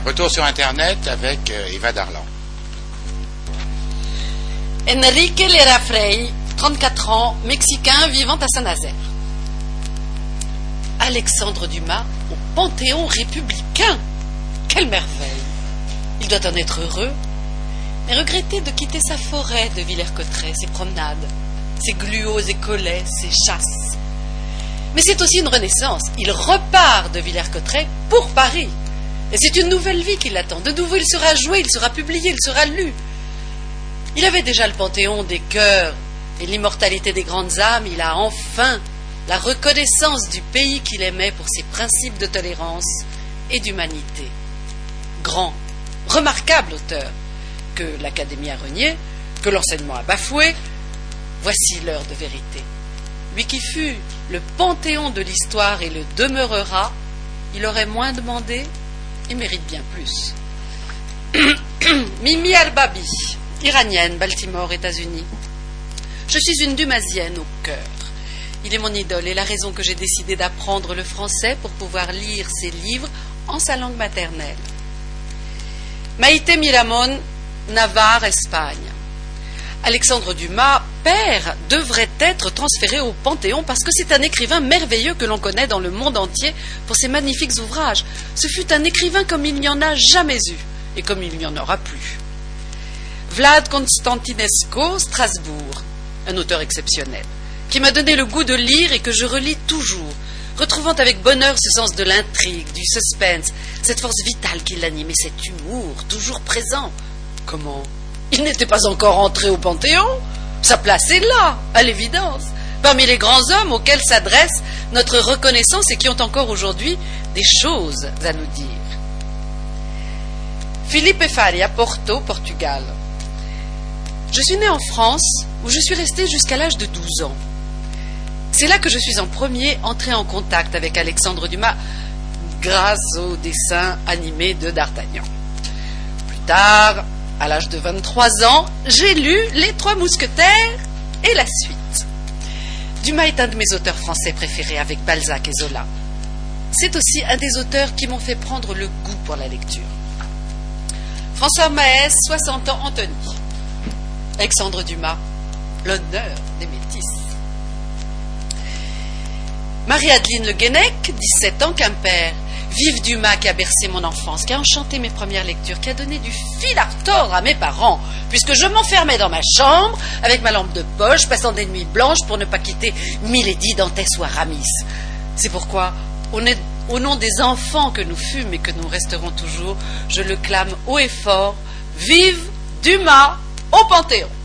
Retour sur Internet avec Eva Darlan. Enrique Lera Frey, 34 ans, Mexicain vivant à Saint-Nazaire. Alexandre Dumas au Panthéon républicain. Quelle merveille! Il doit en être heureux, mais regretter de quitter sa forêt de Villers-Cotterêts, ses promenades, ses gluaux et collets, ses chasses. Mais c'est aussi une renaissance. Il repart de Villers-Cotterêts pour Paris. Et c'est une nouvelle vie qui l'attend. De nouveau, il sera joué, il sera publié, il sera lu. Il avait déjà le panthéon des cœurs et l'immortalité des grandes âmes. Il a enfin la reconnaissance du pays qu'il aimait pour ses principes de tolérance et d'humanité. Grand, remarquable auteur, que l'Académie a renié, que l'enseignement a bafoué. Voici l'heure de vérité. Lui qui fut le panthéon de l'histoire et le demeurera, il aurait moins demandé et mérite bien plus. Mimi Al-Babi, iranienne, Baltimore, États-Unis. Je suis une dumasienne au cœur. Il est mon idole et la raison que j'ai décidé d'apprendre le français pour pouvoir lire ses livres en sa langue maternelle. Maïté Miramón, Navarre, Espagne. Alexandre Dumas, père, devrait être transféré au Panthéon parce que c'est un écrivain merveilleux que l'on connaît dans le monde entier pour ses magnifiques ouvrages. Ce fut un écrivain comme il n'y en a jamais eu et comme il n'y en aura plus. Vlad Constantinesco, Strasbourg, un auteur exceptionnel, qui m'a donné le goût de lire et que je relis toujours, retrouvant avec bonheur ce sens de l'intrigue, du suspense, cette force vitale qui l'anime et cet humour toujours présent. Comment ? Il n'était pas encore entré au Panthéon. Sa place est là, à l'évidence, parmi les grands hommes auxquels s'adresse notre reconnaissance et qui ont encore aujourd'hui des choses à nous dire. Filipe Faria, Porto, Portugal. Je suis né en France, où je suis resté jusqu'à l'âge de 12 ans. C'est là que je suis en premier entré en contact avec Alexandre Dumas, grâce au dessin animé de D'Artagnan. Plus tard, à l'âge de 23 ans, j'ai lu Les Trois Mousquetaires et la suite. Dumas est un de mes auteurs français préférés avec Balzac et Zola. C'est aussi un des auteurs qui m'ont fait prendre le goût pour la lecture. François Maès, 60 ans, Antony. Alexandre Dumas, l'honneur des métis. Marie-Adeline Le Guenec, 17 ans, Quimper. Vive Dumas qui a bercé mon enfance, qui a enchanté mes premières lectures, qui a donné du fil à retordre à mes parents, puisque je m'enfermais dans ma chambre avec ma lampe de poche, passant des nuits blanches pour ne pas quitter Milady, Dantès ou Aramis. C'est pourquoi, au nom des enfants que nous fûmes et que nous resterons toujours, je le clame haut et fort, vive Dumas au Panthéon.